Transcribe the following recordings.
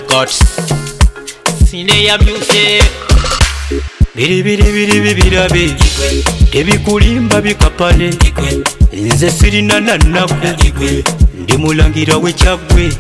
Records. Sineya Music. Biri tebikulimba bikapale nze sirina nanaku ndi mulangira w'ekyagwe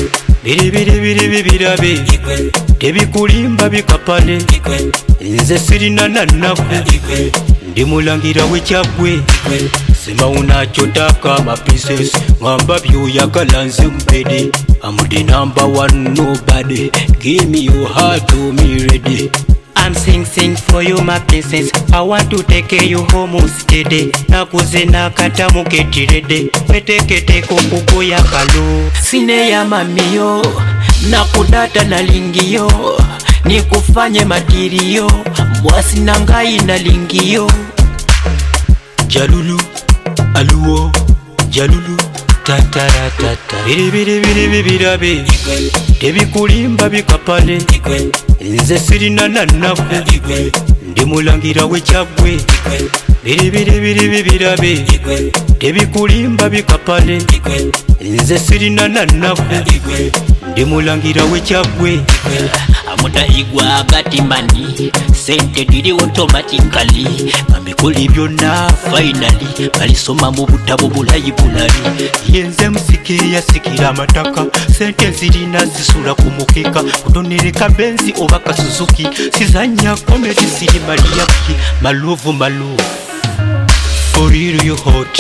biri tebikulimba bikapale nze sirina nanaku ndi mulangira w'ekyagwe sema unachotaka my princess ngamba by'oyagala nze mpede I'm the number one nobody give me your heart to me ready I'm sing for you my princess I want to take you home steady nakuze nakata muketirede wetekete kukugoya kalo Sineya mamiyo nakudata na lingiyo nikufanye matiriyo mwasi nangai na lingiyo Jalulu aluo jalulu tataratata biri tebikulimba bikapale nze sirina nanaku ndi mulangira w'ekyagwe biri tebikulimba bikapale nze sirina nanaku ndi mulangira w'ekyagwe amutayigwa agatimbani sente diri automatically bamikoli byonna finally balisoma mu butabo bulayi bulali yenze musike yasikira amataka sente zirina zisula ku mukeka kutonereka benzi oba kasuzuki sizanya comedy siri maliyaki maluvu for you hot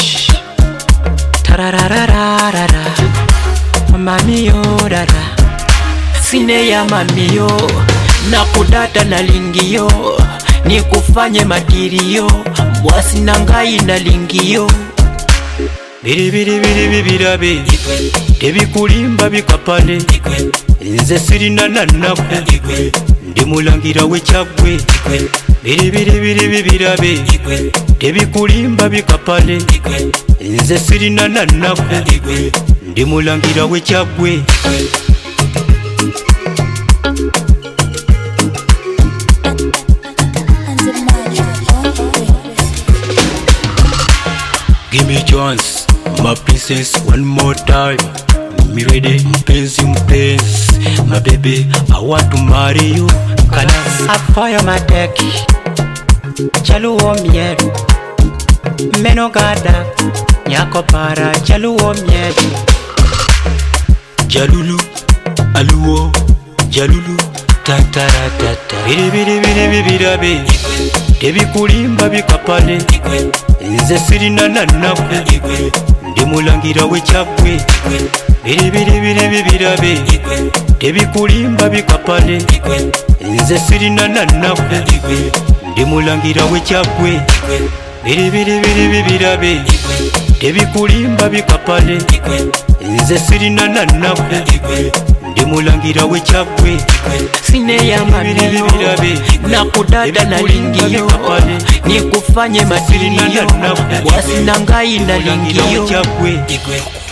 tararararara mamiyo rara Sineya mamiyo nakudata na lingiyo nikufanye matiriyo mwasi nangai na lingiyo biri tebikulimba bikapale nze sirina nanaku ndi mulangira w'ekyagwe biri tebikulimba bikapale nze sirina nanaku ndi mulangira w'ekyagwe Give me a chance, my princess, one more time. Me ready, mpenzi, my baby, I want to marry you. Can I fire my deck? Chaluo mieru, meno gada, nyako para, chaluo mieru. Jalulu, aluo, jalulu, tataratata. Biri tebikulimba bikapale nze sirina nanaku ndi mulangira w'ekyagwe biri tebikulimba bikapale nze sirina nanaku ndi mulangira w'ekyagwe biri tebikulimba bikapale nze sirina nanaku ndi mulangira w'ekyagwe Sineya mamiyo nakudada na lingiyo nikufanye matiriyo mwasi nangai na lingiyo